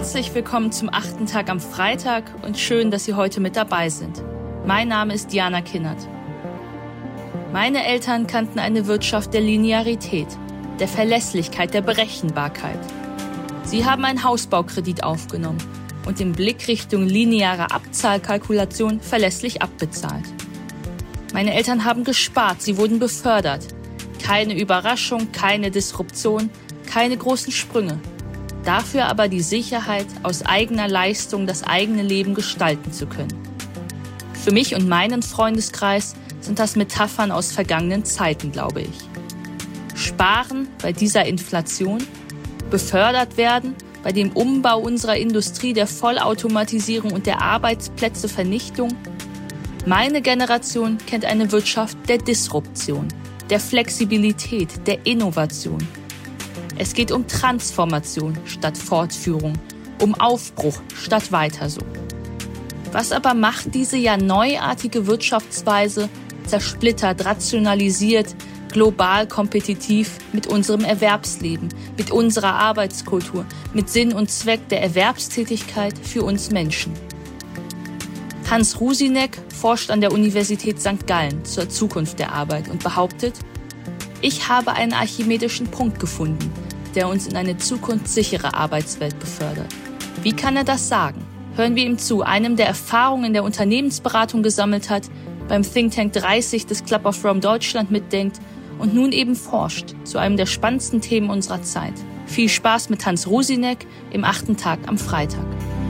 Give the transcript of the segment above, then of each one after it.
Herzlich willkommen zum 8. Tag am Freitag und schön, dass Sie heute mit dabei sind. Mein Name ist Diana Kinnert. Meine Eltern kannten eine Wirtschaft der Linearität, der Verlässlichkeit, der Berechenbarkeit. Sie haben einen Hausbaukredit aufgenommen und den Blick Richtung lineare Abzahlkalkulation verlässlich abbezahlt. Meine Eltern haben gespart, sie wurden befördert. Keine Überraschung, keine Disruption, keine großen Sprünge. Dafür aber die Sicherheit, aus eigener Leistung das eigene Leben gestalten zu können. Für mich und meinen Freundeskreis sind das Metaphern aus vergangenen Zeiten, glaube ich. Sparen bei dieser Inflation, befördert werden bei dem Umbau unserer Industrie, der Vollautomatisierung und der Arbeitsplätzevernichtung. Meine Generation kennt eine Wirtschaft der Disruption, der Flexibilität, der Innovation. Es geht um Transformation statt Fortführung, um Aufbruch statt weiter so. Was aber macht diese ja neuartige Wirtschaftsweise, zersplittert, rationalisiert, global kompetitiv mit unserem Erwerbsleben, mit unserer Arbeitskultur, mit Sinn und Zweck der Erwerbstätigkeit für uns Menschen? Hans Rusinek forscht an der Universität St. Gallen zur Zukunft der Arbeit und behauptet, ich habe einen archimedischen Punkt gefunden, der uns in eine zukunftssichere Arbeitswelt befördert. Wie kann er das sagen? Hören wir ihm zu, einem, der Erfahrungen in der Unternehmensberatung gesammelt hat, beim Think Tank 30 des Club of Rome Deutschland mitdenkt und nun eben forscht zu einem der spannendsten Themen unserer Zeit. Viel Spaß mit Hans Rusinek im 8. Tag am Freitag.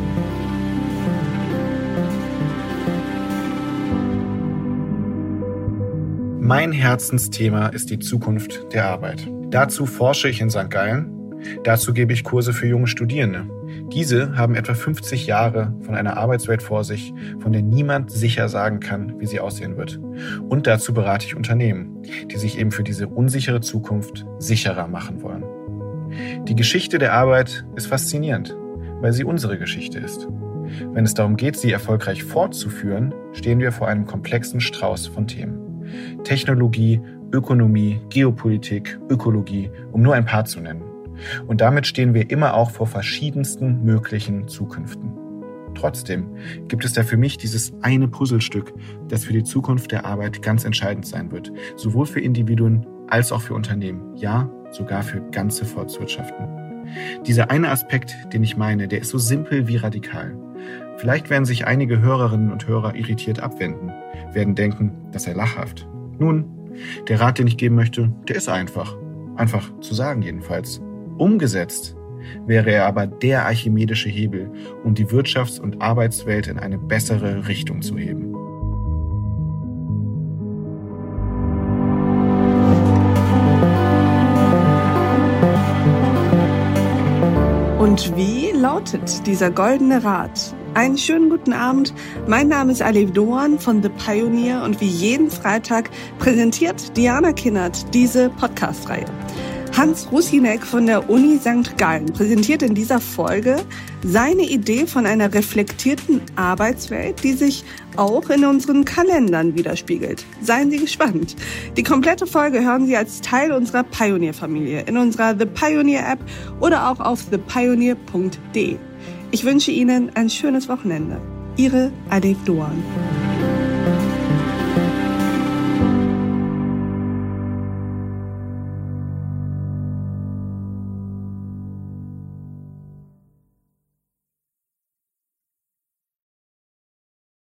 Mein Herzensthema ist die Zukunft der Arbeit. Dazu forsche ich in St. Gallen. Dazu gebe ich Kurse für junge Studierende. Diese haben etwa 50 Jahre von einer Arbeitswelt vor sich, von der niemand sicher sagen kann, wie sie aussehen wird. Und dazu berate ich Unternehmen, die sich eben für diese unsichere Zukunft sicherer machen wollen. Die Geschichte der Arbeit ist faszinierend, weil sie unsere Geschichte ist. Wenn es darum geht, sie erfolgreich fortzuführen, stehen wir vor einem komplexen Strauß von Themen. Technologie, Ökonomie, Geopolitik, Ökologie, um nur ein paar zu nennen. Und damit stehen wir immer auch vor verschiedensten möglichen Zukünften. Trotzdem gibt es da für mich dieses eine Puzzlestück, das für die Zukunft der Arbeit ganz entscheidend sein wird. Sowohl für Individuen als auch für Unternehmen. Ja, sogar für ganze Volkswirtschaften. Dieser eine Aspekt, den ich meine, der ist so simpel wie radikal. Vielleicht werden sich einige Hörerinnen und Hörer irritiert abwenden, werden denken, das sei lachhaft. Nun, der Rat, den ich geben möchte, der ist einfach. Einfach zu sagen jedenfalls. Umgesetzt wäre er aber der archimedische Hebel, um die Wirtschafts- und Arbeitswelt in eine bessere Richtung zu heben. Und wie lautet dieser goldene Rat? Einen schönen guten Abend. Mein Name ist Alef Doan von The Pioneer und wie jeden Freitag präsentiert Diana Kinnert diese Podcast-Reihe. Hans Rusinek von der Uni St. Gallen präsentiert in dieser Folge seine Idee von einer reflektierten Arbeitswelt, die sich auch in unseren Kalendern widerspiegelt. Seien Sie gespannt. Die komplette Folge hören Sie als Teil unserer Pioneer-Familie in unserer The Pioneer-App oder auch auf thepioneer.de. Ich wünsche Ihnen ein schönes Wochenende. Ihre Alef Doan.